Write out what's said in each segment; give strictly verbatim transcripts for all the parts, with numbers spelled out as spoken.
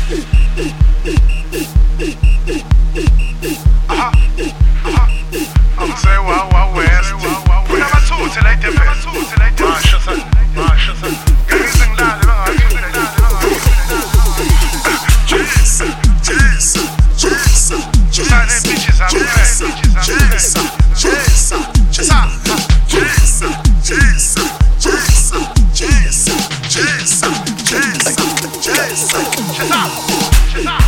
Aha, aha. I'm saying wow, wow, west. We never talk till I dip it. Marsha son, Marsha son. Can you sing loud? Jesus, Jesus, Jesus, Jesus. Bitches, I'm Jesus, Jesus, Jesus, Jesus, Jesus, Jesus, Jesus, Jesus, Jesus, Jesus,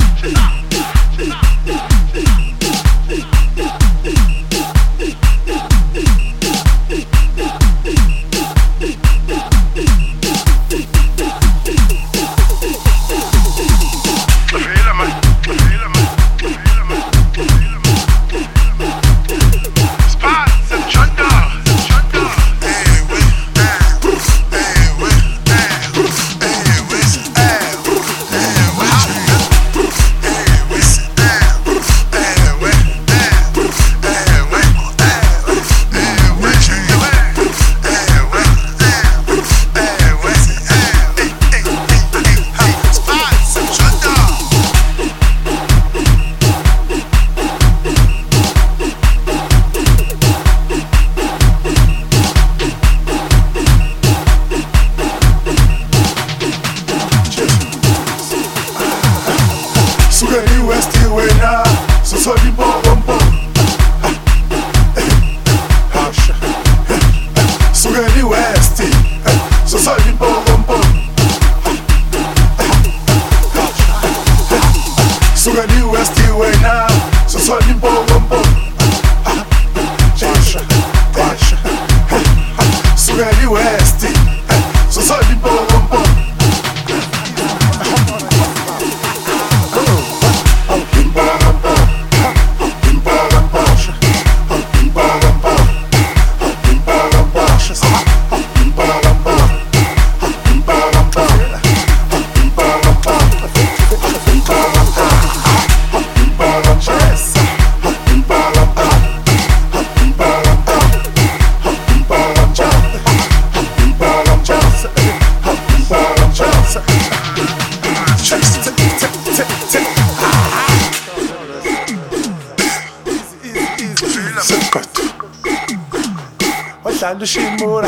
Dando shimura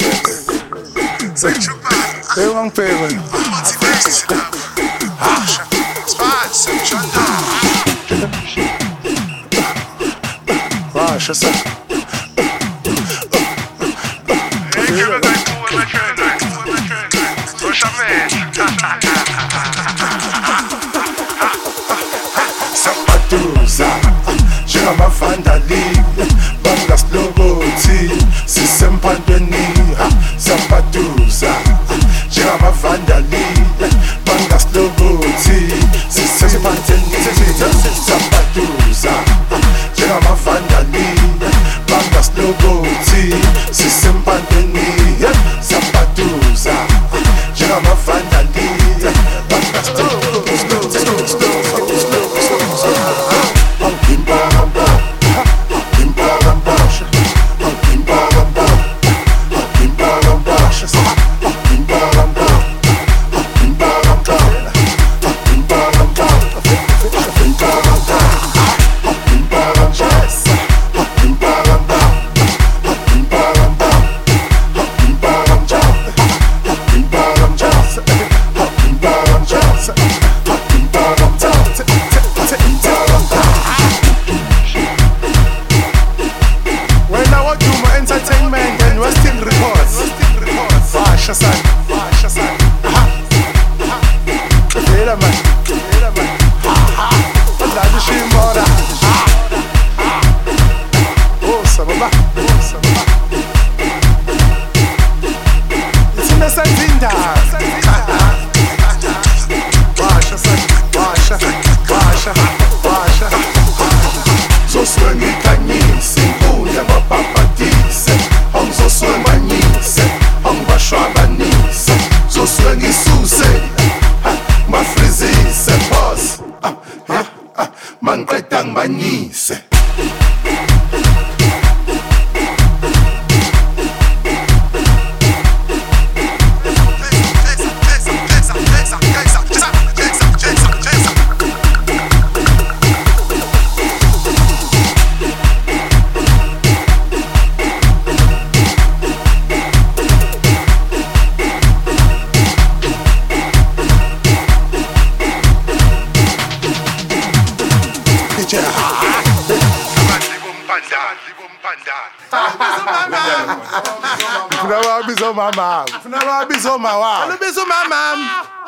eu não pego Marsha son Sapatuza chama vandali bangas logoti sisempandweni sapatuza chama vandali bangas logoti sisempandweni sapatuza chama vandali bangas logoti sisempandweni sapatuza chama vandali bangas logoti Manise. Funa wabizo mama. Funa wabizo mama. Alubizo mama.